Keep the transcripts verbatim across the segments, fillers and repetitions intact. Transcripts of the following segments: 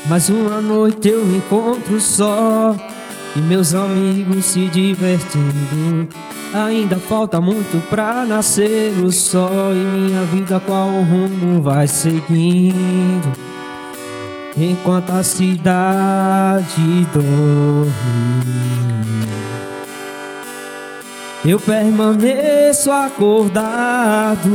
Mais uma noite eu me encontro só e meus amigos se divertindo. Ainda falta muito pra nascer o sol e minha vida qual rumo vai seguindo. Enquanto a cidade dorme, eu permaneço acordado.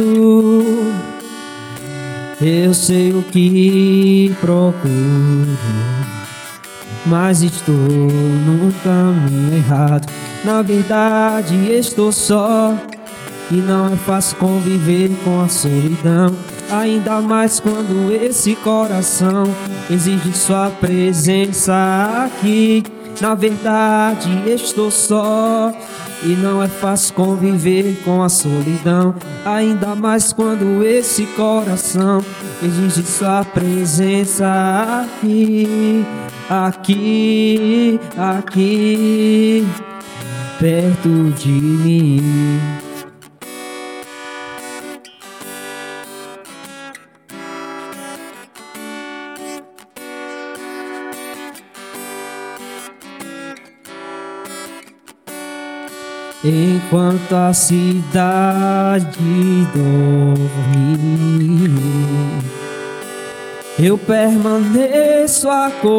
Eu sei o que procuro, mas estou num caminho errado. Na verdade estou só e não é fácil conviver com a solidão, ainda mais quando esse coração exige sua presença aqui. Na verdade estou só e não é fácil conviver com a solidão, ainda mais quando esse coração exige sua presença aqui, aqui, aqui, perto de mim. Enquanto a cidade dorme, eu permaneço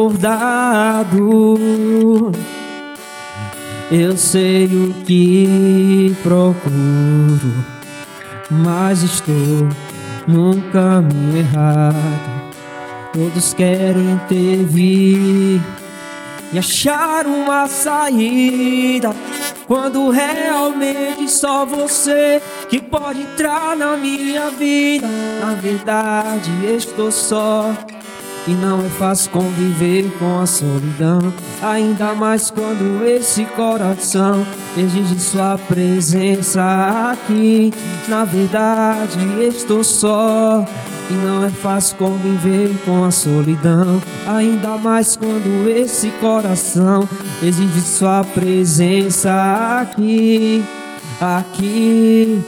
acordado. Eu sei o que procuro, mas estou num caminho errado. Todos querem ter vir e achar uma saída, quando realmente só você que pode entrar na minha vida. Na verdade estou só e não é fácil conviver com a solidão, ainda mais quando esse coração exige sua presença aqui. Na verdade estou só e não é fácil conviver com a solidão, ainda mais quando esse coração exige sua presença aqui, aqui,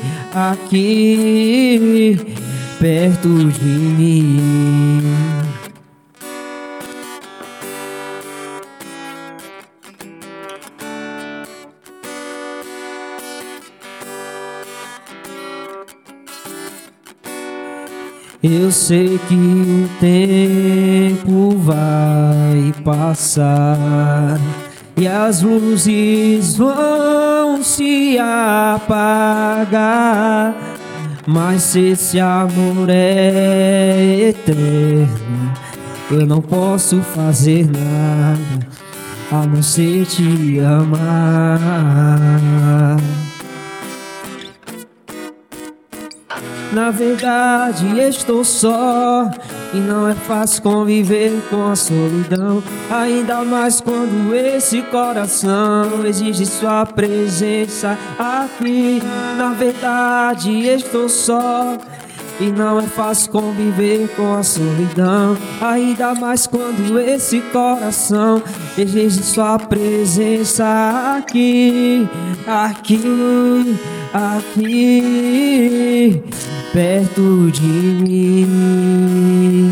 aqui, perto de mim. Eu sei que o tempo vai passar e as luzes vão se apagar, mas se esse amor é eterno, eu não posso fazer nada a não ser te amar. Na verdade estou só e não é fácil conviver com a solidão, ainda mais quando esse coração exige sua presença aqui. Na verdade estou só e não é fácil conviver com a solidão, ainda mais quando esse coração exige sua presença aqui, aqui, aqui, perto de mim,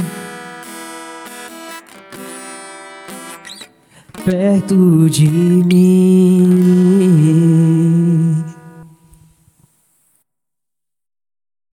perto de mim.